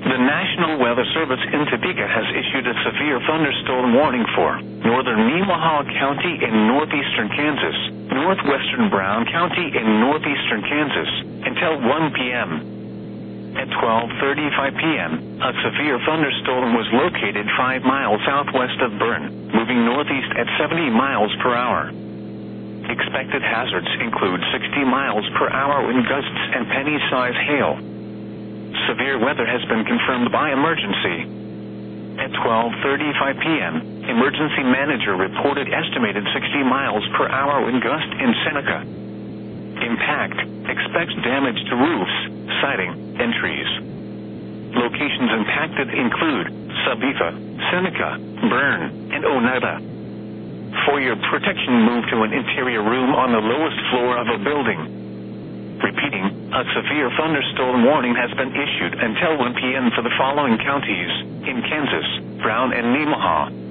The National Weather Service in Topeka has issued a severe thunderstorm warning for northern Nemaha County in northeastern Kansas, northwestern Brown County in northeastern Kansas, until 1 p.m. At 12:35 p.m., a severe thunderstorm was located 5 miles southwest of Bern, moving northeast at 70 miles per hour. Expected hazards include 60 miles per hour wind gusts and penny-size hail. Severe weather has been confirmed by emergency. At 12:35 p.m., emergency manager reported estimated 60 miles per hour wind gust in Seneca. Impact expects damage to roofs, siding, and trees. Locations impacted include Sabetha, Seneca, Bern, and Oneida. For your protection, move to an interior room on the lowest floor of a building. Repeating, a severe thunderstorm warning has been issued until 1 p.m. for the following counties in Kansas, Brown and Nemaha.